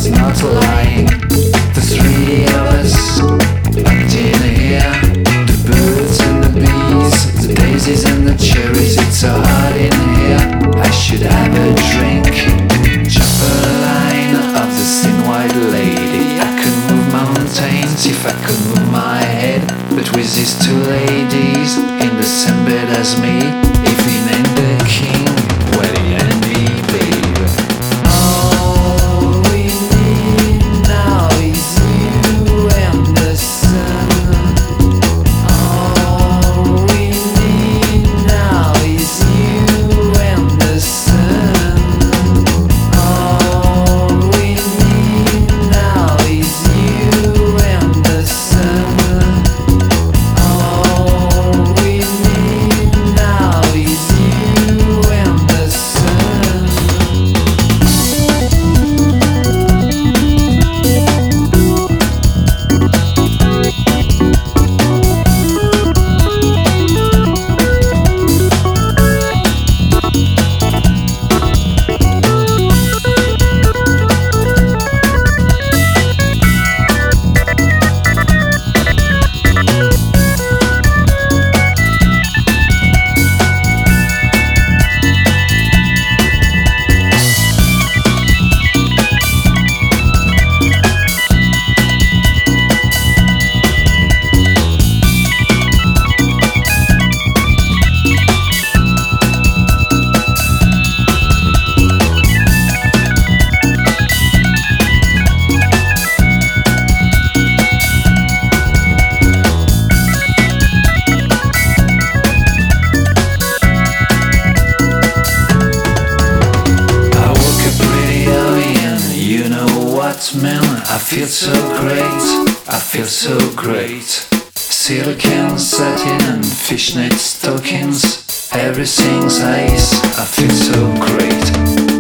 was not lying. The three of us packed in here. The birds and the bees, the daisies and the cherries. It's so hot in here. I should have a drink. Jump a line of the thin white lady. I could move mountains if I could move my head. But with these two ladies in the same bed as me, if he named the king, well, he and me, babe. All we need now is you and the sun. All we need now is you and the sun. All we need now is you and the sun. All we need now is you and the sun. Man, I feel so great, I feel so great. Silicon satin and fishnet stockings, everything's ice, I feel so great.